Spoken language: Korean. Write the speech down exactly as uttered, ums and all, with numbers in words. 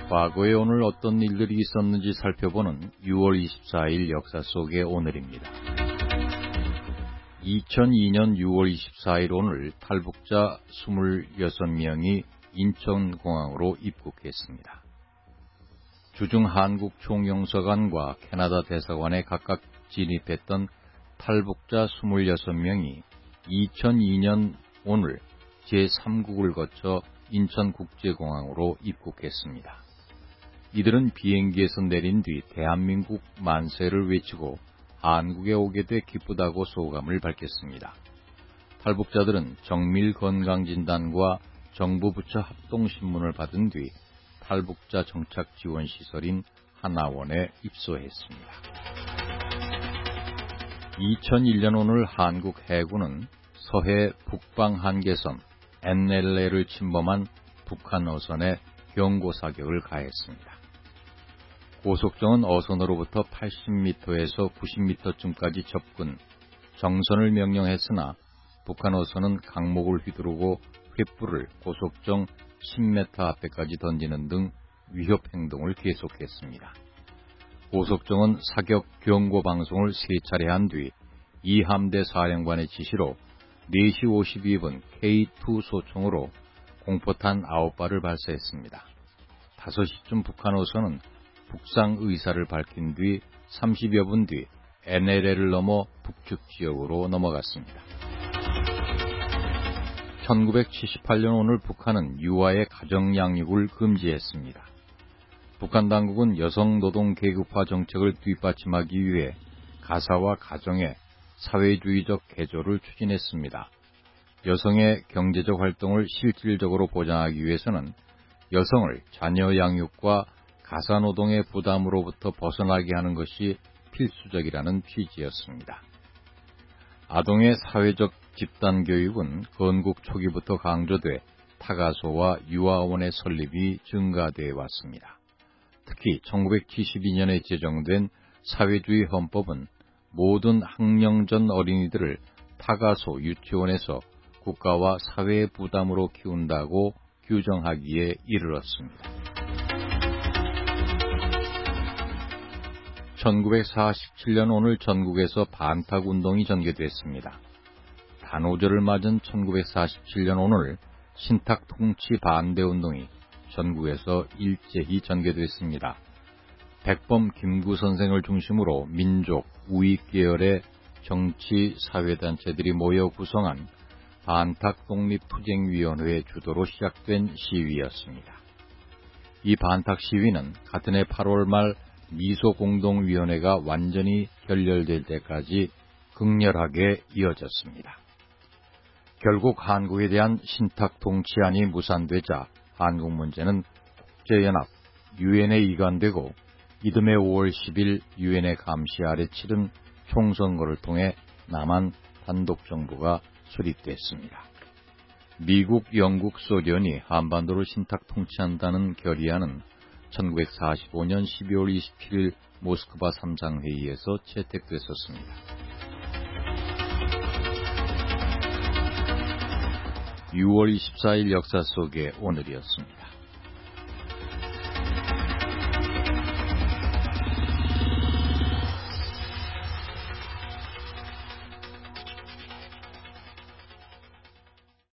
과거에 오늘 어떤 일들이 있었는지 살펴보는 유월 이십사일 역사 속의 오늘입니다. 이천이년 유월 이십사일 오늘 탈북자 이십육 명이 인천공항으로 입국했습니다. 주중 한국 총영사관과 캐나다 대사관에 각각 진입했던 탈북자 이십육 명이 이천이년 오늘 제삼국을 거쳐 인천국제공항으로 입국했습니다. 이들은 비행기에서 내린 뒤 대한민국 만세를 외치고 한국에 오게 돼 기쁘다고 소감을 밝혔습니다. 탈북자들은 정밀 건강진단과 정부 부처 합동신문을 받은 뒤 탈북자 정착지원시설인 하나원에 입소했습니다. 이천일년 오늘 한국 해군은 서해 북방 한계선 엔엘엘을 침범한 북한 어선에 경고사격을 가했습니다. 고속정은 어선으로부터 팔십 미터에서 구십 미터쯤까지 접근, 정선을 명령했으나 북한 어선은 강목을 휘두르고 횃불을 고속정 십 미터 앞에까지 던지는 등 위협 행동을 계속했습니다. 고속정은 사격 경고 방송을 세 차례 한 뒤 이 함대 사령관의 지시로 네 시 오십이 분 케이 투 소총으로 공포탄 아홉 발을 발사했습니다. 다섯 시쯤 북한 어선은 북상 의사를 밝힌 뒤 삼십여 분 뒤 엔엘엘을 넘어 북측 지역으로 넘어갔습니다. 천구백칠십팔년 오늘 북한은 유아의 가정 양육을 금지했습니다. 북한 당국은 여성 노동 계급화 정책을 뒷받침하기 위해 가사와 가정의 사회주의적 개조를 추진했습니다. 여성의 경제적 활동을 실질적으로 보장하기 위해서는 여성을 자녀 양육과 가사노동의 부담으로부터 벗어나게 하는 것이 필수적이라는 취지였습니다. 아동의 사회적 집단교육은 건국 초기부터 강조돼 타가소와 유아원의 설립이 증가되어 왔습니다. 특히 천구백칠십이년에 제정된 사회주의 헌법은 모든 학령 전 어린이들을 타가소 유치원에서 국가와 사회의 부담으로 키운다고 규정하기에 이르렀습니다. 천구백사십칠년 오늘 전국에서 반탁운동이 전개됐습니다. 단오절을 맞은 천구백사십칠년 오늘 신탁통치 반대운동이 전국에서 일제히 전개됐습니다. 백범 김구 선생을 중심으로 민족, 우익 계열의 정치, 사회단체들이 모여 구성한 반탁독립투쟁위원회 주도로 시작된 시위였습니다. 이 반탁 시위는 같은 해 팔월 말 미소공동위원회가 완전히 결렬될 때까지 극렬하게 이어졌습니다. 결국 한국에 대한 신탁통치안이 무산되자 한국 문제는 국제연합, 유엔에 이관되고 이듬해 오월 십일 유엔의 감시 아래 치른 총선거를 통해 남한 단독정부가 수립됐습니다. 미국, 영국, 소련이 한반도를 신탁 통치한다는 결의안은 천구백사십오년 십이월 이십칠일 모스크바 삼상회의에서 채택됐었습니다. 유월 이십사일 역사 속의 오늘이었습니다.